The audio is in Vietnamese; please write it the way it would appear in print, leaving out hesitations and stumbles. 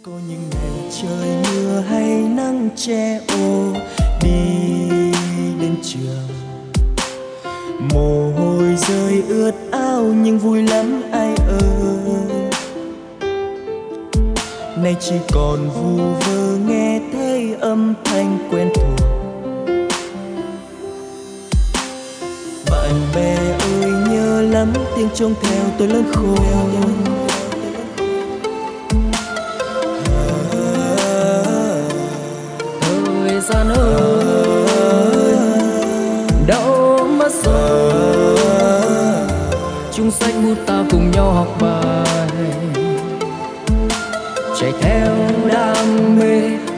Có những ngày trời mưa hay nắng che ô, đi đến trường mồ hôi rơi ướt áo nhưng vui lắm ai ơi. Nay chỉ còn vu vơ nghe thấy âm thanh quen thuộc. Bạn bè ơi nhớ lắm tiếng chuông theo tôi lớn khôn. Thời gian ơi đâu mất rồi, chung sách bút ta cùng nhau học bài, chạy theo đam mê